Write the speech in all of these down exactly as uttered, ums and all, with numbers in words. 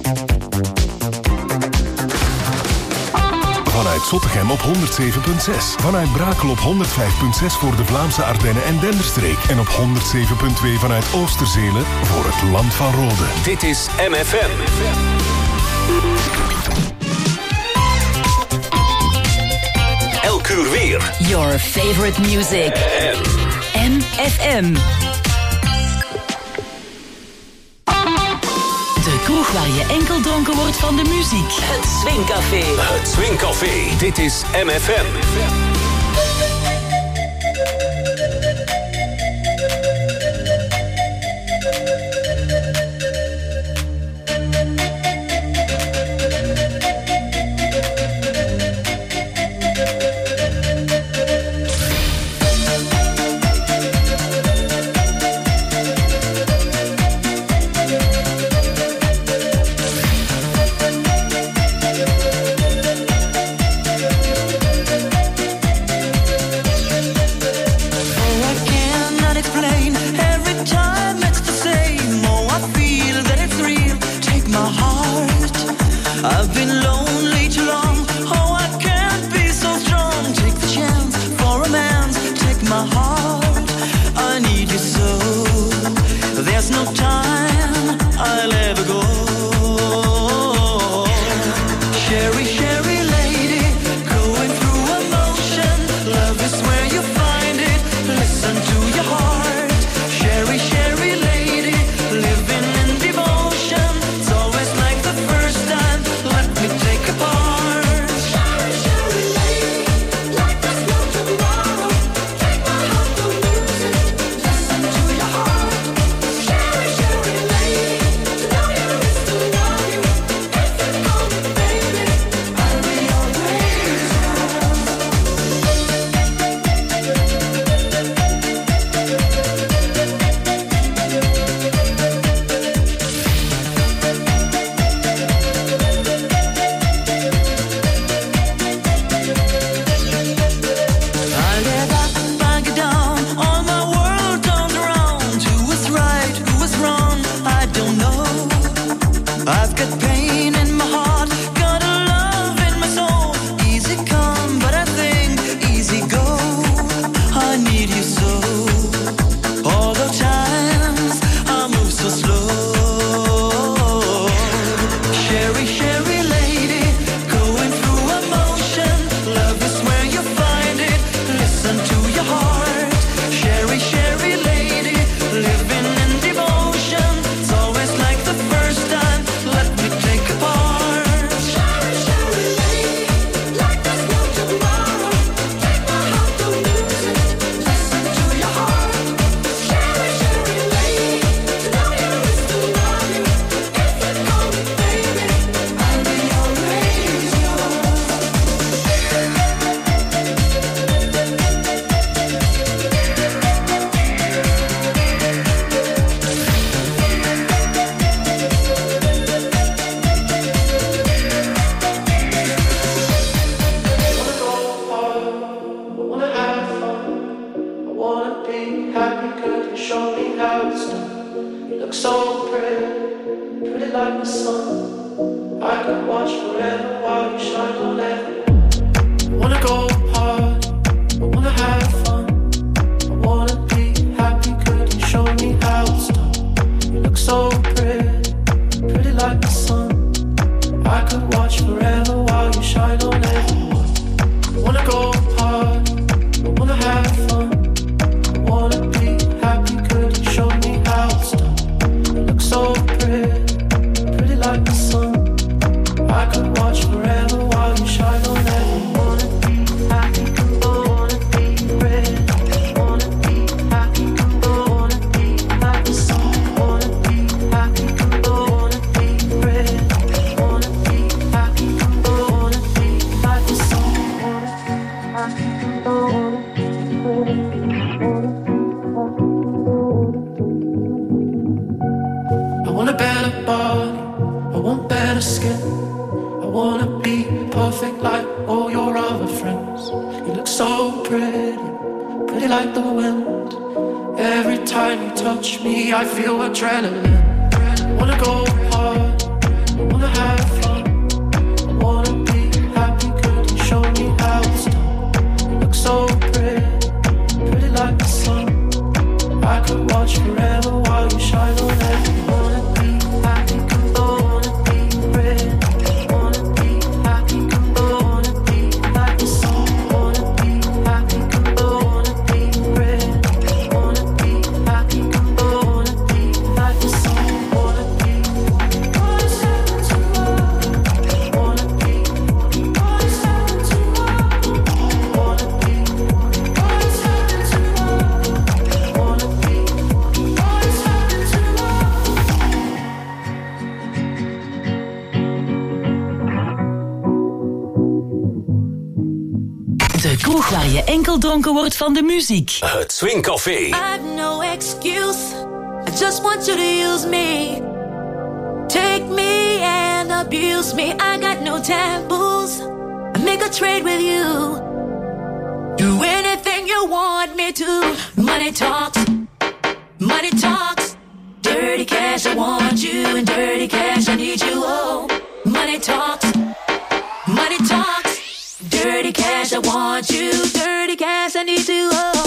Vanuit Zottegem op honderd zeven komma zes. Vanuit Brakel op honderd vijf komma zes voor de Vlaamse Ardennen en Denderstreek. En op honderd zeven komma twee vanuit Oosterzele voor het Land van Rode. Dit is M F M. Elk uur weer. Your favorite music. M F M. De kroeg waar je enkel dronken wordt van de muziek. Het Swingcafé. Het Swingcafé. Dit is M F M. Touch me, I feel adrenaline. Wanna go hard, wanna kroeg waar je enkel dronken wordt van de muziek. Het Swingcafé. I have no excuse. I just want you to use me. Take me and abuse me. I got no taboos. I make a trade with you. Do anything you want me to. Money talks. Money talks. Dirty cash, I want you. And dirty cash, I need you. Oh, money talks. Money talks. Dirty cash, I want you. Dirty cash, I need you. Oh.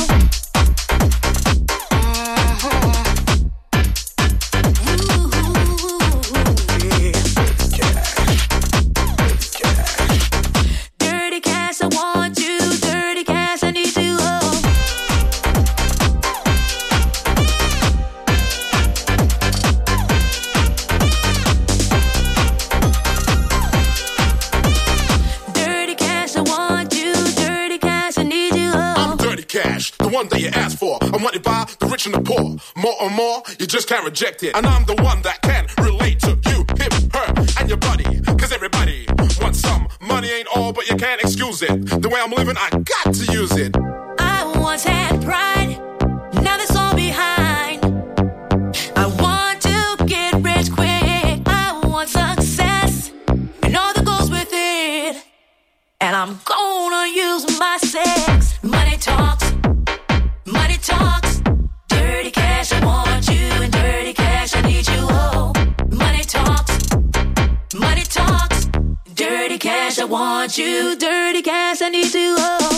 One that you ask for, I'm wanted by the rich and the poor. More and more, you just can't reject it. And I'm the one that can relate to you, him, her, and your buddy. Cause everybody wants some. Money ain't all, but you can't excuse it. The way I'm living, I got to use it. I once had pride, now that's all behind. I want to get rich quick. I want success, and all that goes with it. And I'm gonna use my sex. Money talks. Money talks, dirty cash, I want you, and dirty cash, I need you, oh. Money talks, money talks, dirty cash, I want you, dirty cash, I need you, oh.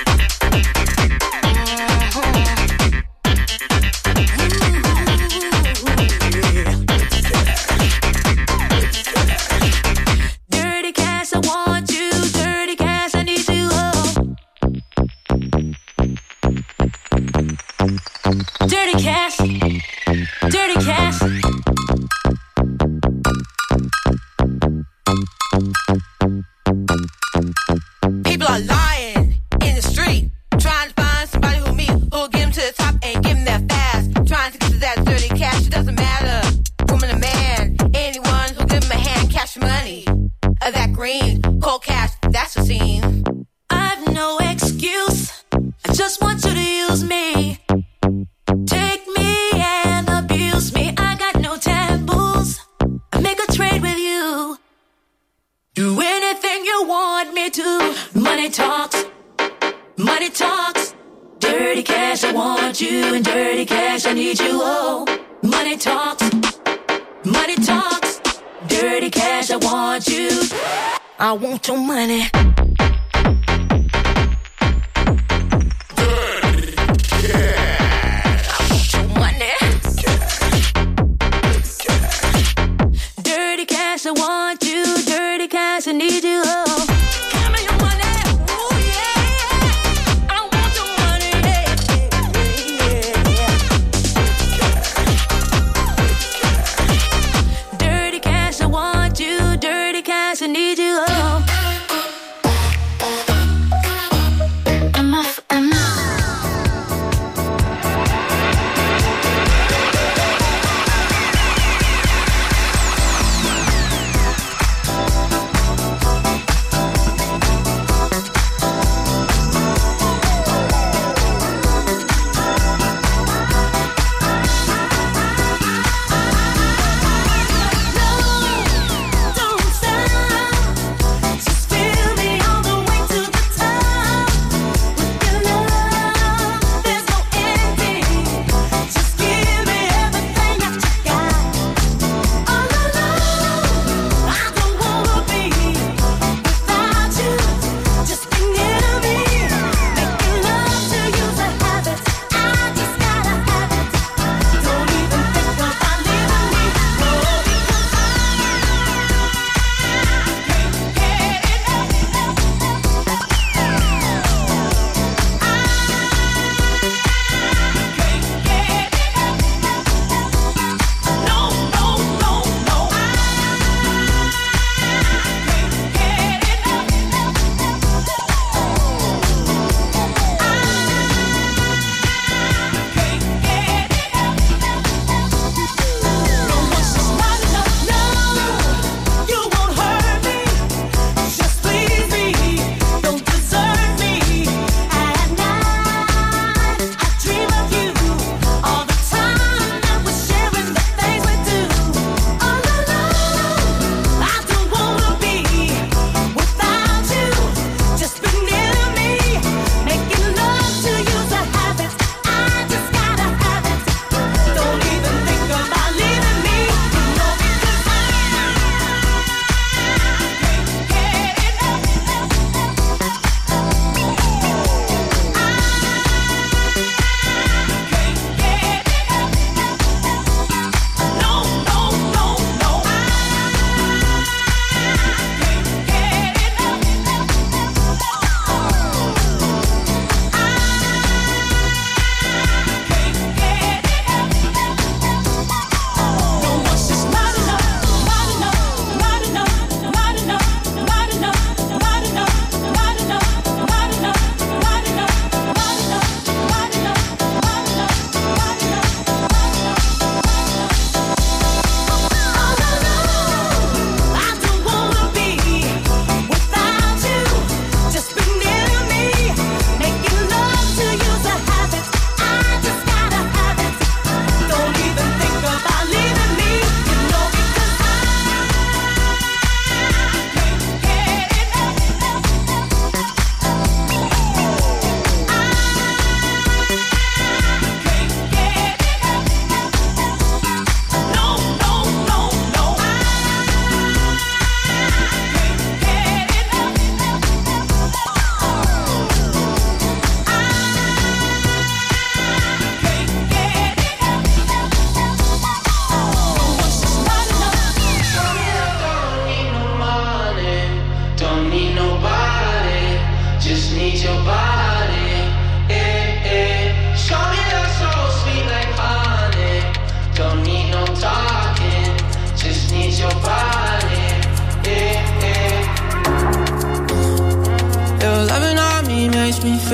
Dirty cash, I want you, dirty cash, I need you, oh. Dirty cash, dirty cash. People are lying in the street, trying to find somebody who me, who'll get them to the top and give them that fast. Trying to get to that dirty cash, it doesn't matter, woman or man. Anyone who'll give them a hand, cash money. Of that green, cold cash, that's the scene. I've no excuse, I just want you to use me. Take me and abuse me. I got no taboos. I make a trade with you. Do anything you want me to. Money talks. Money talks. Dirty cash, I want you. And dirty cash, I need you. Oh, money talks. Money talks. Dirty cash, I want you. I want your money. I want you, dirty cash, I need you, oh. Give me your money, ooh, yeah, yeah. I want your money, yeah, yeah, yeah. Dirty cash, I want you, dirty cash, I need you, oh. I'm off, I'm off.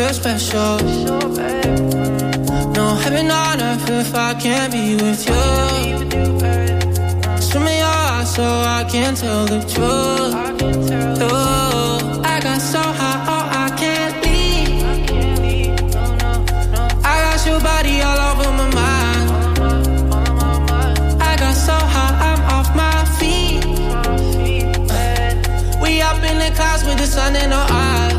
feel special. No heaven on earth if I can't be with you. Swim in your eyes so I can tell the truth. Ooh, I got so high, oh, I can't leave. I got your body all over my mind. I got so high, I'm off my feet. We up in the clouds with the sun in our eyes.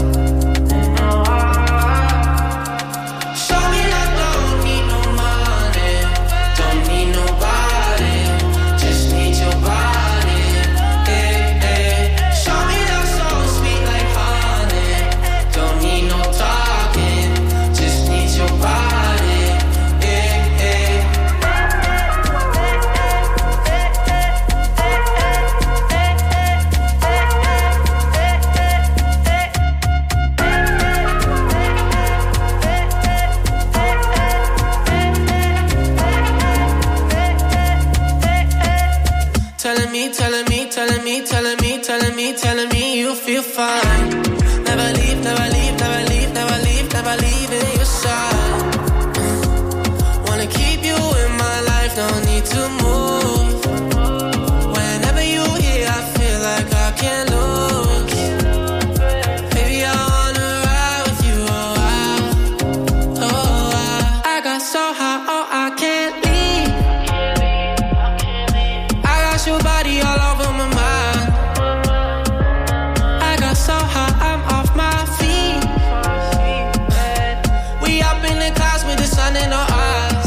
Telling me, telling me, telling me, telling me, telling me you feel fine. Never leave, never leave, never leave, never leave, never leave in your side. Wanna keep you in my life, no need to move. Whenever you here, I feel like I can't lose. Baby, I wanna ride with you, oh, I, oh, I. I got so high, oh, I can't leave. I got your body all over my mind. I got so high, I'm off my feet. We up in the clouds with the sun in our eyes.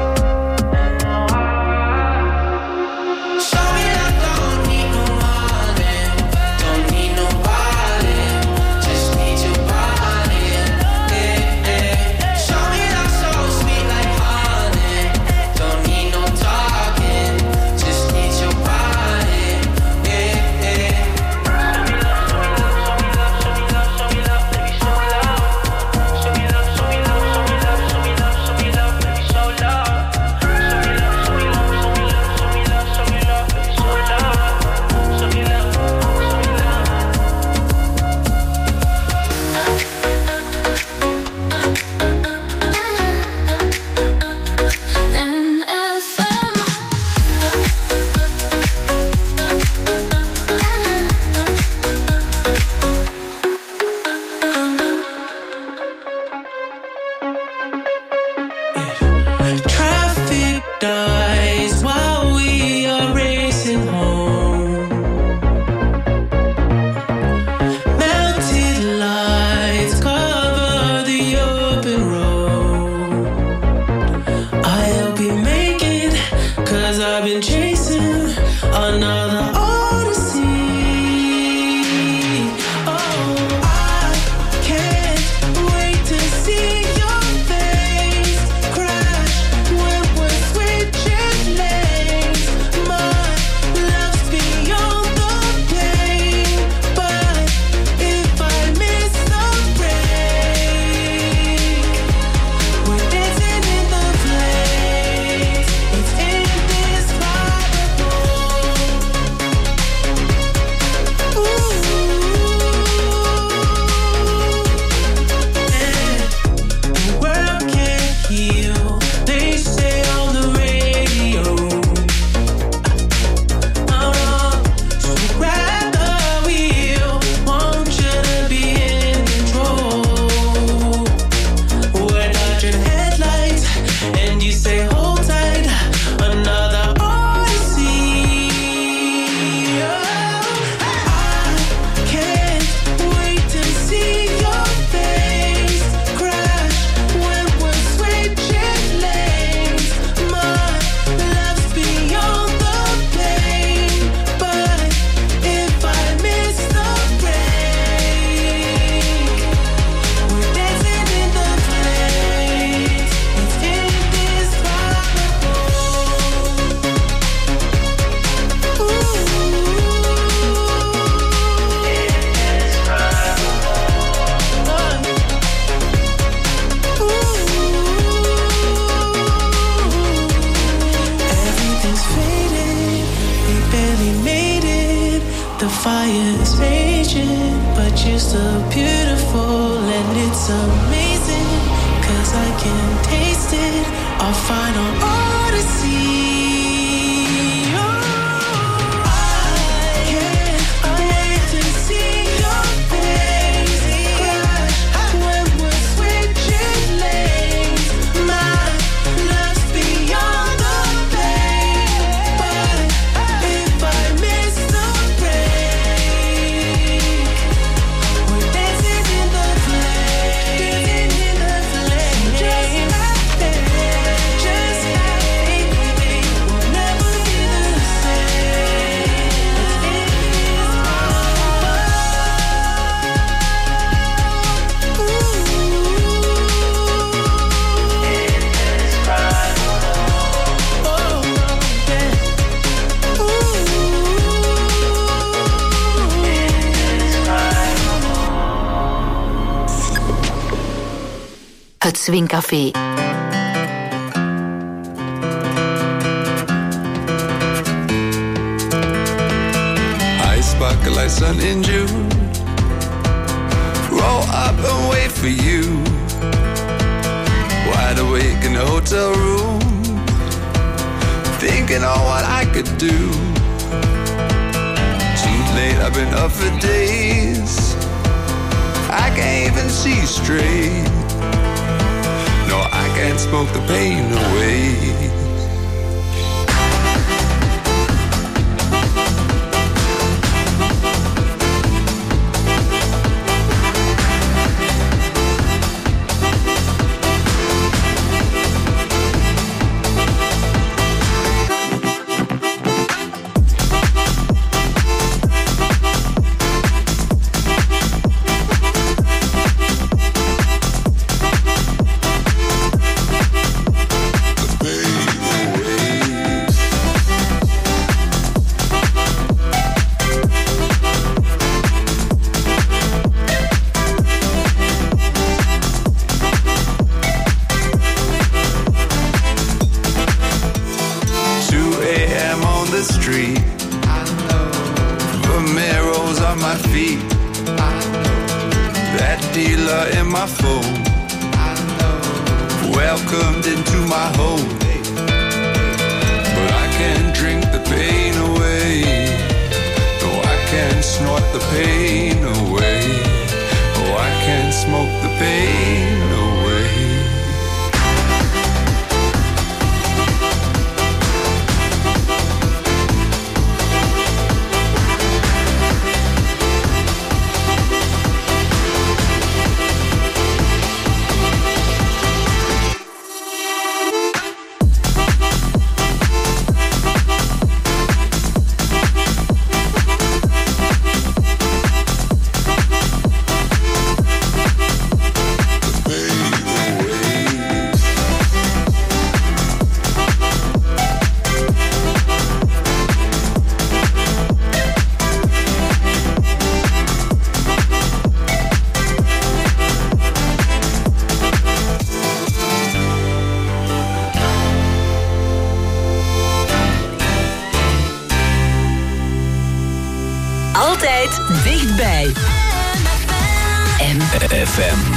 Show me that don't need no money, don't need nobody, just need your body. Yeah, yeah. Show me that so sweet like honey, don't need no talking, just need your body. Yeah, yeah. Traffic dies while we are racing home. Melted lights cover the open road. I hope you make it, cause I've been chasing another odyssey. Oh, I can't wait to see your face crash when we're switching lanes. My love's beyond the pain, but if I miss the break, we're dancing in the flames. It's indescribable. Ooh, and the world can't heal, they say on the radio. Oh no, so grab the wheel, want you to be in control. We're dodging headlights, and you say hold tight, another odyssey. Oh, I can't wait to see your face crash when we're switching lanes. My love's beyond the pain, but if I miss the break, we're dancing in the flames. It's indescribable. Ooh, everything's faded, we barely made it. The fire is raging, but you're so beautiful And it's amazing, cause I can taste it. Our final odyssey. Het Swingcafé. I sparkle like sun in June. Roll up and wait for you. Wide awake in the hotel room, thinking on what I could do. Too late, I've been up for days. I can't even see straight. No, I can't smoke the pain away. Altijd dichtbij. M F M.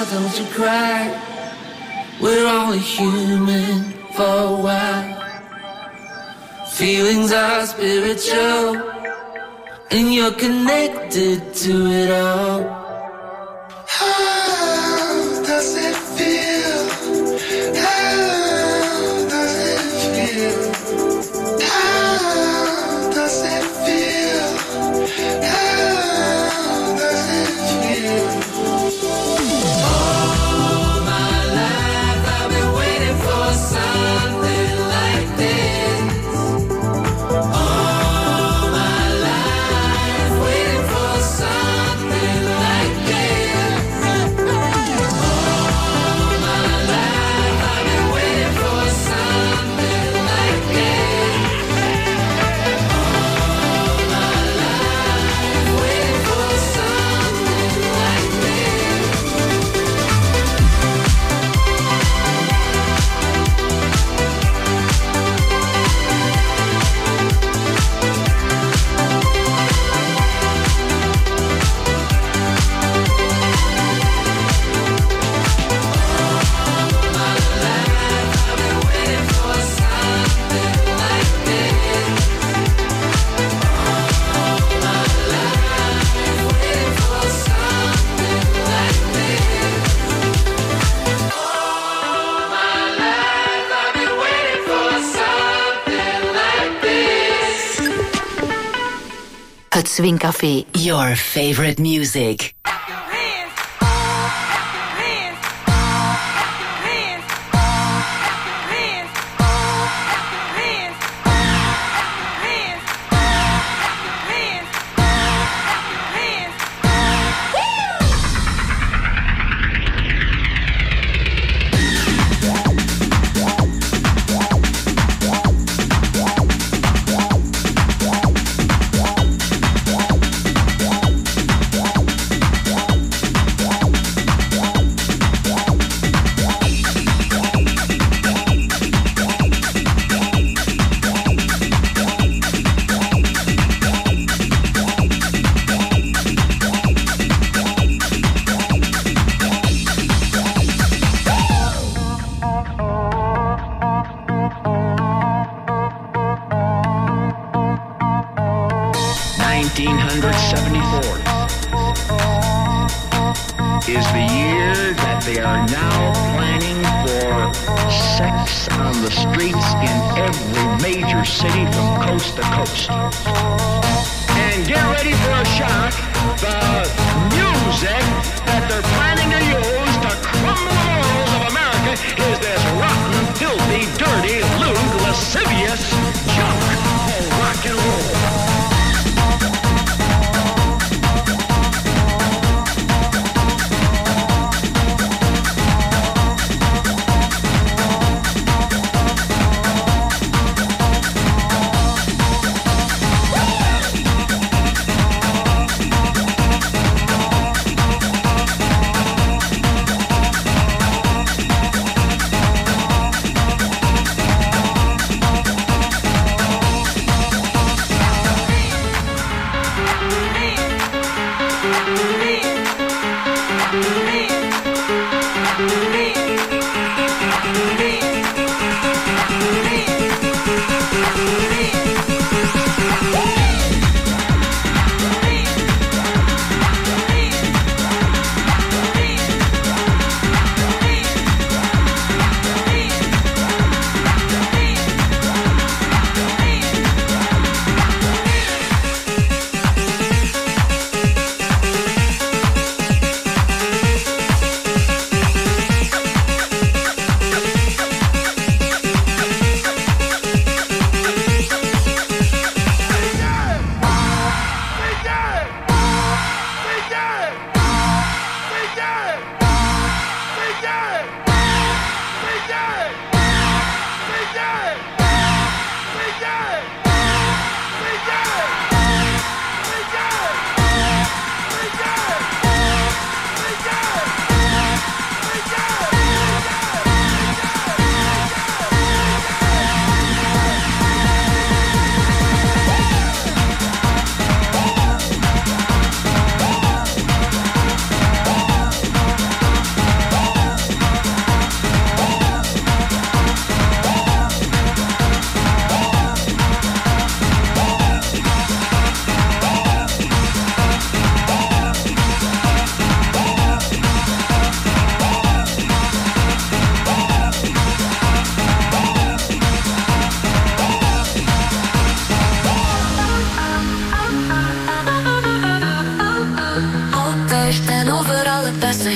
don't you cry. We're only human for a while. Feelings are spiritual, and you're connected to it all. How does it feel? How does it feel? How does it feel? How does it feel? All my life I've been waiting for something like this. All my life waiting for something like this. All my life I've been waiting for something like this. All my life waiting for something like this. Het Swing Café. Your favorite music. nineteen seventy-four is the year that they are now planning for sex on the streets in every major city from coast to coast. And get ready for a shock. The music that they're planning to use to crumble the morals of America is this rotten, filthy, dirty, lewd, lascivious junk called rock and roll.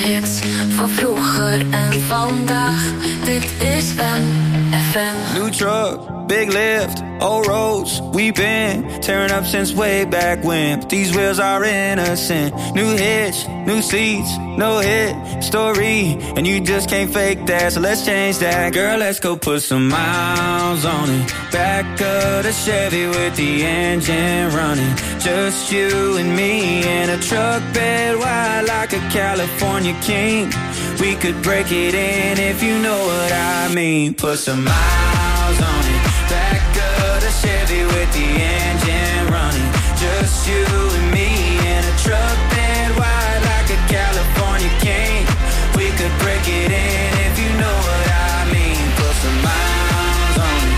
hits van vroeger en vandaag. Dit is M F M. New truck, big lift, old roads. We've been tearing up since way back when. But these wheels are innocent. New hitch, new seats, no hit story. And you just can't fake that, so let's change that. Girl, let's go put some miles on it. Back of the Chevy with the engine running. Just you and me in a truck bed wide like a California king. We could break it in if you know what I mean. Put some miles on it. Back of the Chevy with the engine running. Just you and me in a truck bed wide like a California king. We could break it in if you know what I mean. Put some miles on it.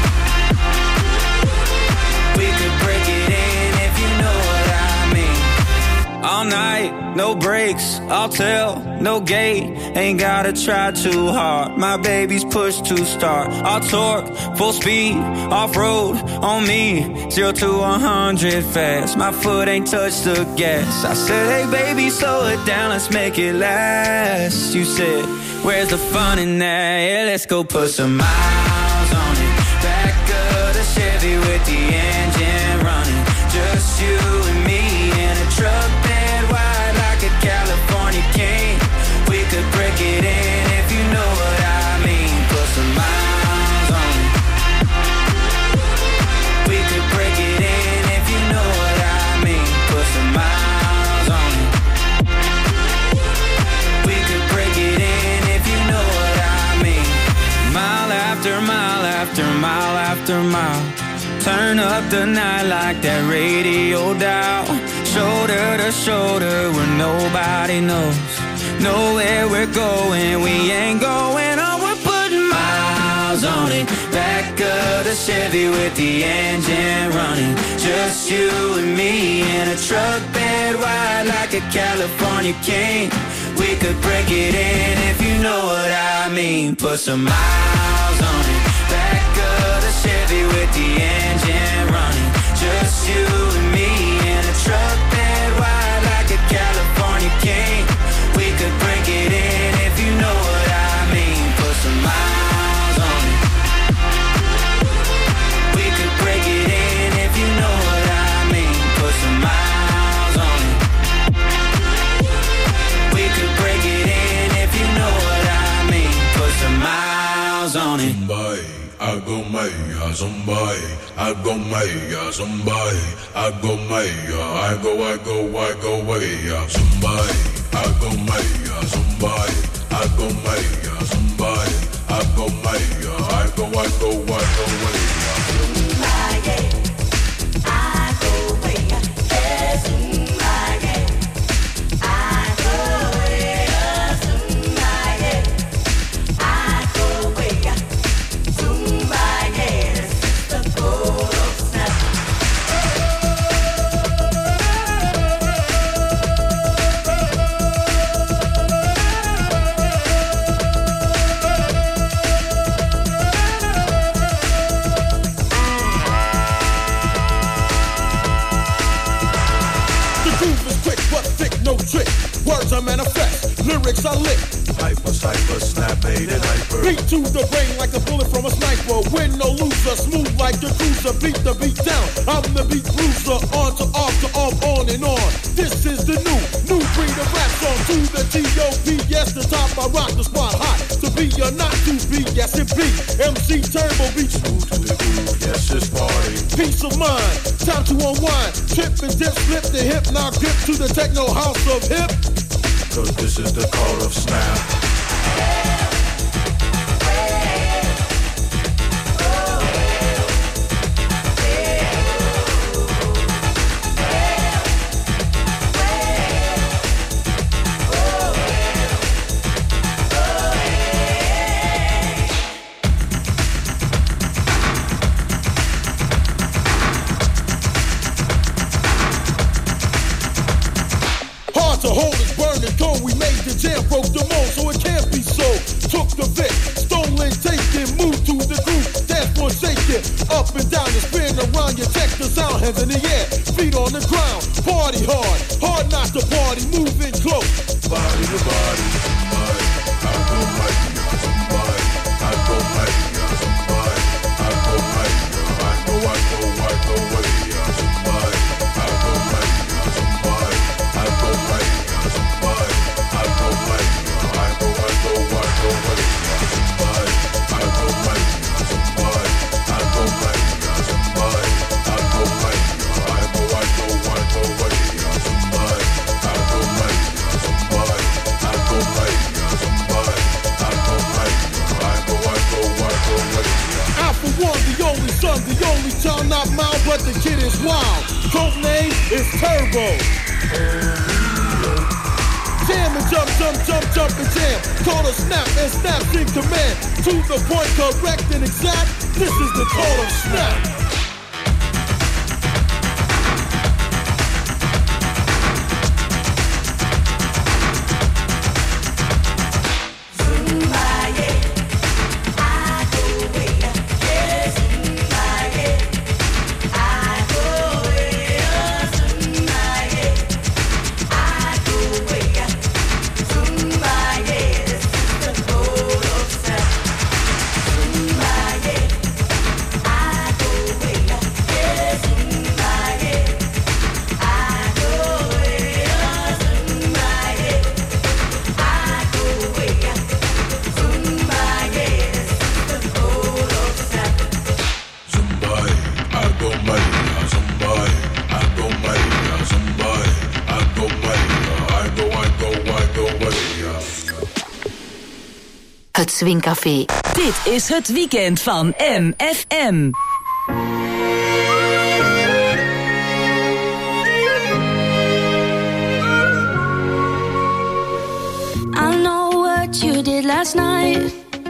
We could break it in if you know what I mean. All night, no brakes, I'll tell, no gate. Ain't gotta try too hard. My baby's push to start. I'll torque, full speed, off-road on me. Zero to a hundred fast. My foot ain't touched the gas. I said, hey baby, slow it down, let's make it last. You said, where's the fun in that? Yeah, let's go put some miles on it. Back of the Chevy with the engine running. Just you and me in a truck bed wide like a California king. We could break it in if you know what I mean. Put some miles on it. We could break it in if you know what I mean. Put some miles on it. We could break it in if you know what I mean. Mile after mile after mile after mile. Turn up the night like that radio dial. Shoulder to shoulder where nobody knows. Know where we're going, we ain't going on. We're putting miles on it. Back of the Chevy with the engine running. Just you and me in a truck bed wide like a California king. We could break it in if you know what I mean. Put some miles on it. Back of the Chevy with the engine running. Just you and me in a truck bed wide like a California king. We could break it in if you know what I mean. Put some miles on it. We could break it in if you know what I mean. Put some miles on it. We could break it in if you know what I mean. Put some miles on it. I go maya, somebody. I go maya, somebody. I go maya. I go, I go, I go maya, somebody. I go maya, somebody. I go maya, somebody. I go maya. I go, I go, I go maya. I manifest, lyrics I lick. Hyper, cypher, snap, made and hyper. Beat to the brain like a bullet from a sniper. Win no loser, smooth like the cruiser. Beat the beat down, I'm the beat bruiser. On to off to off, on and on. This is the new, new breed of rap song. To the T O P, yes, the top, I rock the spot hot. To be or not to be, yes it be. M C Turbo beat smooth to the groove, yes it's party. Peace of mind, time to unwind. Tip and dip, flip the hip, now grip to the techno house of hip. Cause this is the call of snap. Hard to hold is burning cold. We made the jam, broke the mold, so it can't be so. Took the Vic, stolen, taken, moved to the groove. Dance floor shaking, up and down and spin around. You check the sound, hands in the air, feet on the ground. Party hard, hard not to party, moving close. Body to body. is wild. Code name is Turbo. Jam and jump, jump, jump, jump and jam. Call a snap and snaps in command. To the point, correct and exact. This is the call of snap. Het Swingcafé. Dit is het weekend van M F M. I know what you did last night.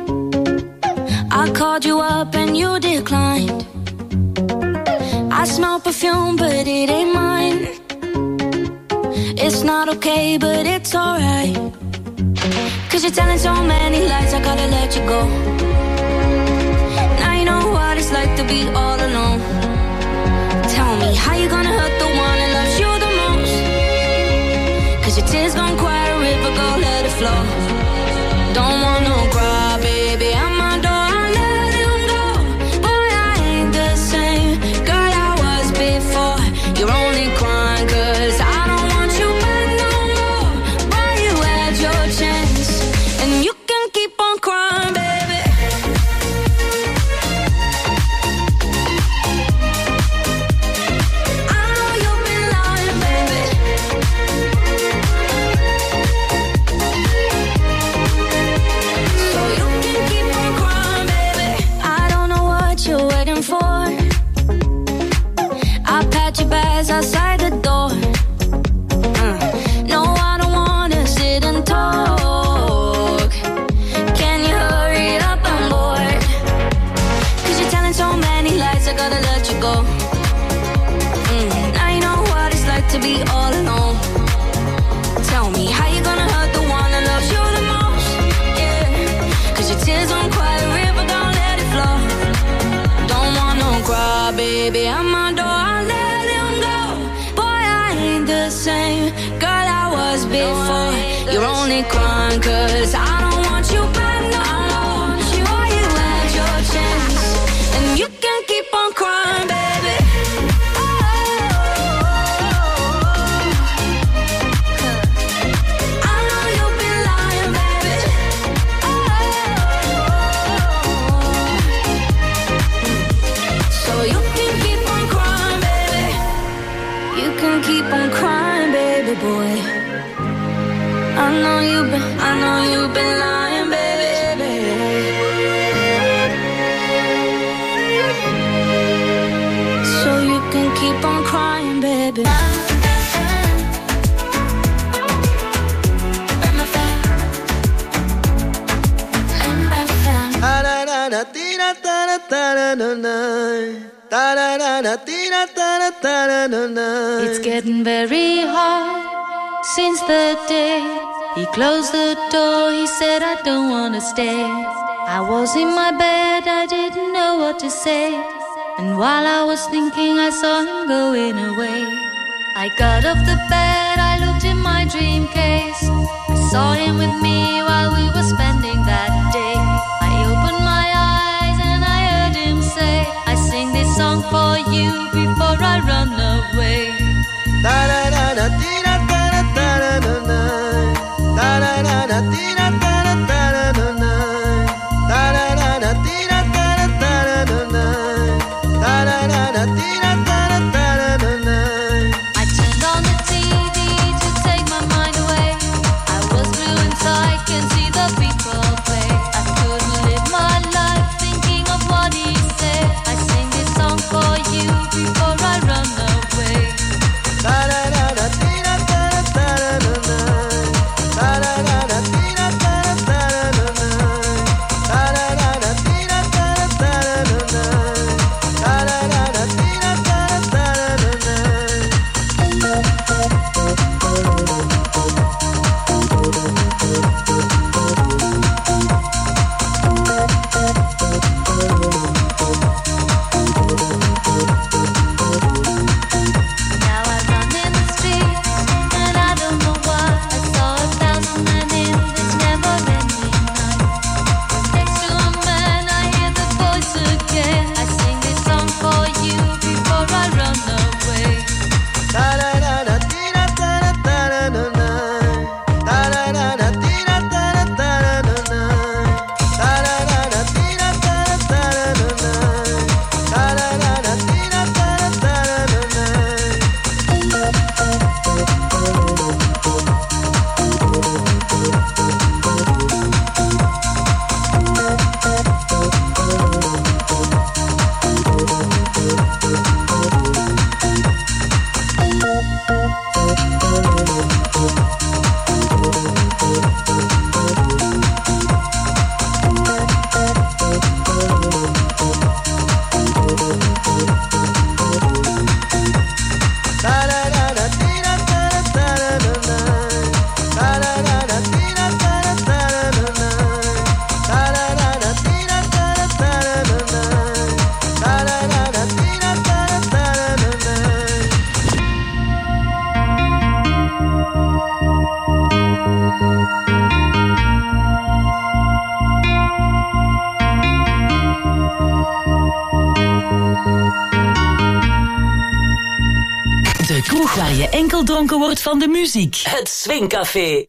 I called you up and you declined. I smell perfume but it ain't mine. It's not okay but it's alright. Cause you're telling so many lies, I gotta let you go. Now you know what it's like to be all alone. Tell me, how you gonna hurt the one that loves you the most? Cause your tears gon' quiet a river, go let it flow. Don't want no cry, baby, I'm my door, I let him go. Boy, I ain't the same girl I was before. You're only crying cause I don't want you back no more. Boy, you had your chance and you can keep on crying, baby. I know you've been lying, baby. So you can keep on crying, baby. I don't know what you're waiting for. I pat your bags outside the door. Uh, no, I don't wanna sit and talk. Can you hurry up? I'm bored. Cause you're telling so many lies, I gotta let you go. Mm, now you know what it's like to be all alone. Tell me, how you gonna hurt the one that loves you the most? Yeah, cause your tears don't quiet a river, don't let it flow. Don't want no cry, baby, I'm my door, I let him go. Boy, I ain't the same girl I was before. You're only crying cause I don't want you back no more. Boy, you had your chance and you can keep on crying, baby. I know you've been lying, baby. So you can keep on crying, baby. You can keep on crying, baby boy. I know you've been, I know you've been lying, baby. So you can keep on crying, baby. It's getting very hard since the day he closed the door. He said, I don't wanna stay. I was in my bed, I didn't know what to say. And while I was thinking, I saw him going away. I got off the bed, I looked in my dream case. I saw him with me while we were spending that day. I opened my eyes and I heard him say, I sing this song for you before I run away. I turned on the T V to take my mind away. I was blue inside, can see the people play. I couldn't live my life thinking of what he said. I sing this song for you before I run De kroeg waar je enkel dronken wordt van de muziek. Het Swingcafé.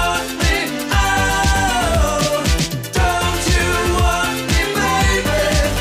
Baby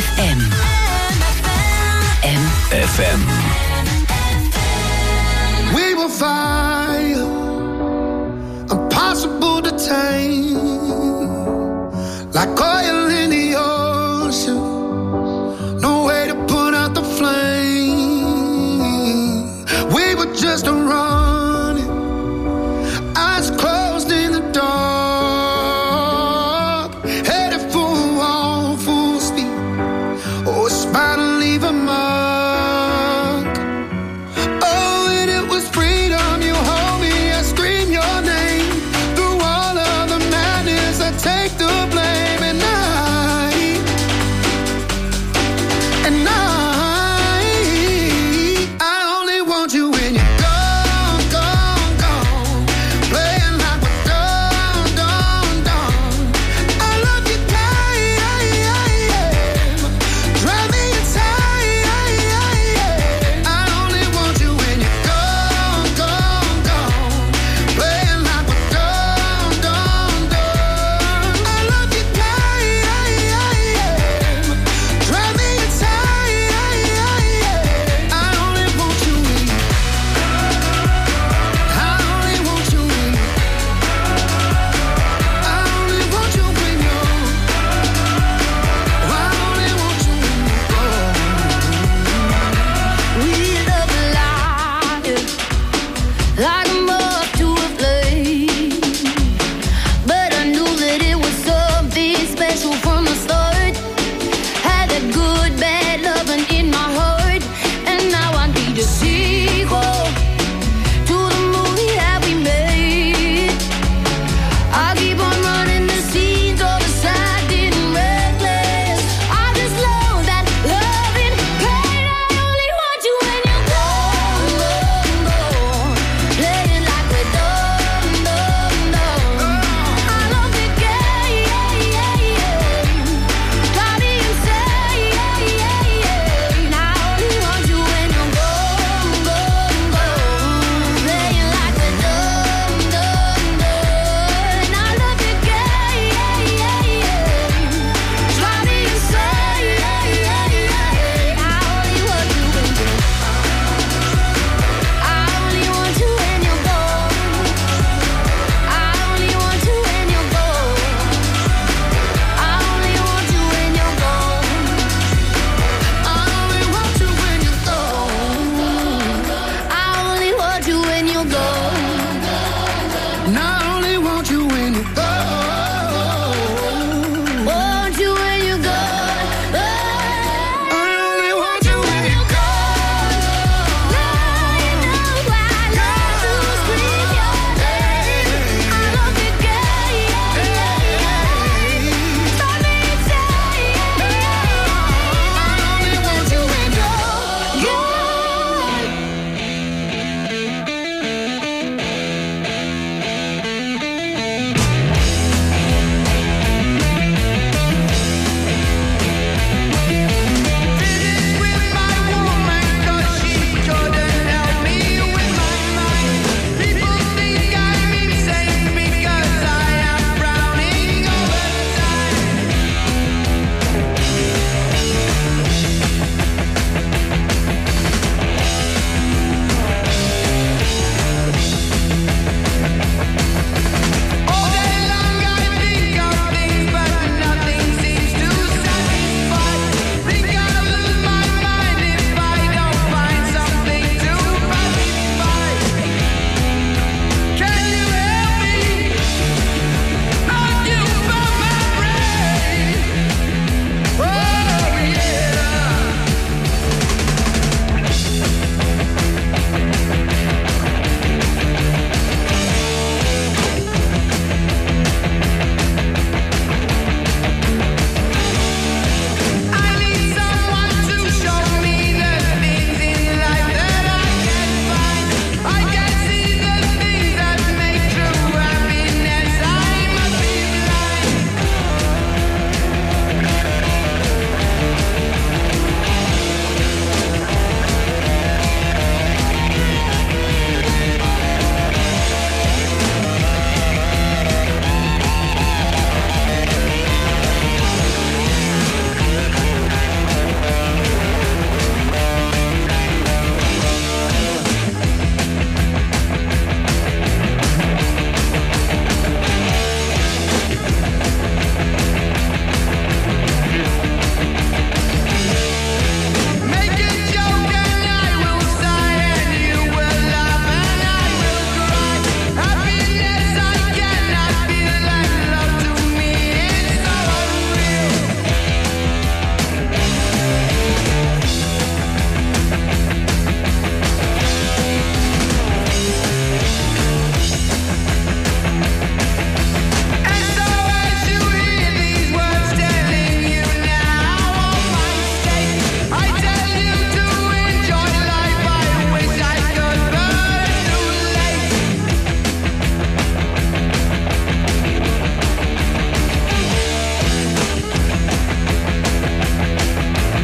M. M F M. We will fire, impossible to tame, like oil